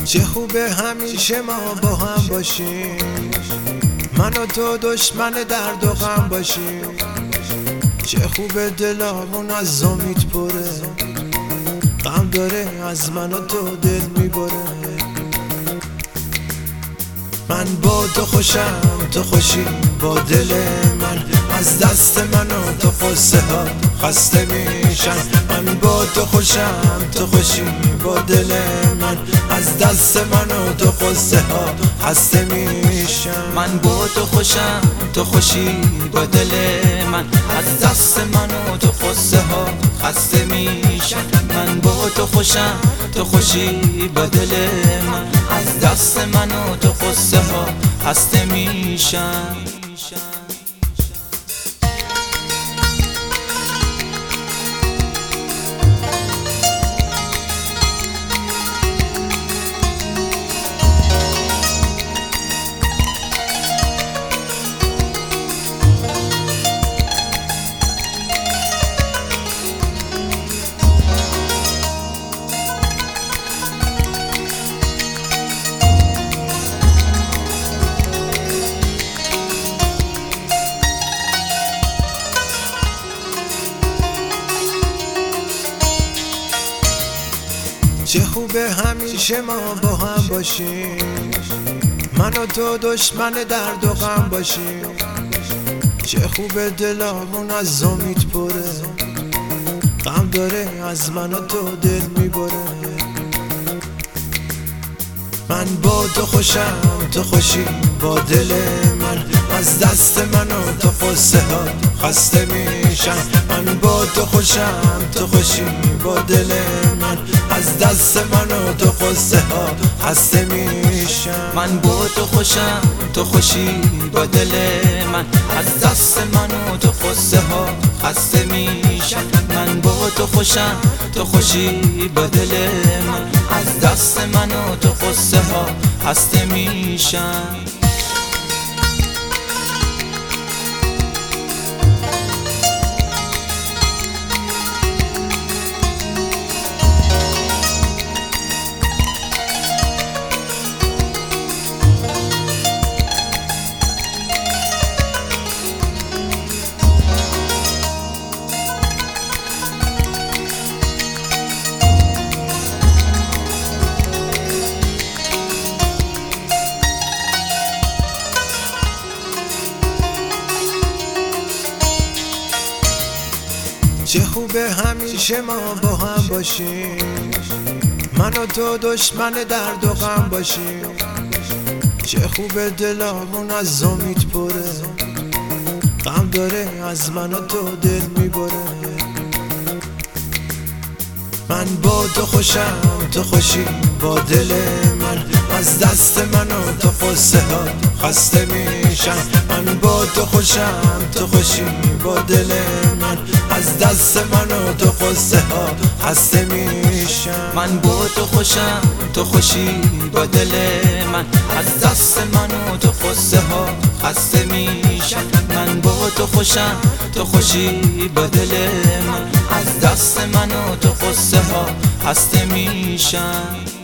چه خوبه همیشه ما با هم باشیم، من و تو دشمن درد و غم باشیم. چه خوبه دلامون از امید پره، غم داره از من و تو دل میبره. من با تو خوشم، تو خوشی با دل من، از دست من و تو قصه ها خسته میشن. من با تو خوشم، تو خوشی با دل من، از دست من و تو قصه ها خسته میشن. من با تو خوشم، تو خوشی با دل من، از دست من و تو قصه ها خسته میشن. من با تو خوشم، تو خوشی با دل من، از دست من و تو قصه ها خسته میشن. چه خوبه همیشه ما با هم باشیم، من و تو دشمن درد و غم باشیم. چه خوبه دلامون از امید پره، غم داره از من و تو دل میبره. من با تو خوشم، تو خوشی با دل من، از دست من و تو قصه ها خسته میشن. من با تو خوشم، تو خوشی با دل من، از دست من و تو قصه ها خسته میشن. من با تو خوشم، تو خوشی با دل من، از دست من و تو قصه ها خسته میشن. من با تو خوشم، تو خوشی با دل من، از دست من و تو قصه ها خسته میشن. چه خوبه همیشه ما با هم باشیم، من و تو دشمن درد و غم باشیم. چه خوبه دلامون از امید پره، غم داره از من و تو دل میبره. من با تو خوشم، تو خوشی با دل من، از دست من و تو قصه ها خسته میشن. من با تو خوشم، تو خوشی با دل من، از دست من و تو قصه ها خسته میشن. من با تو خوشم، تو خوشی با دل من، از دست من و تو قصه ها خسته میشن. من با تو خوشم، تو خوشی با دل من، از دست من و تو قصه ها خسته میشن.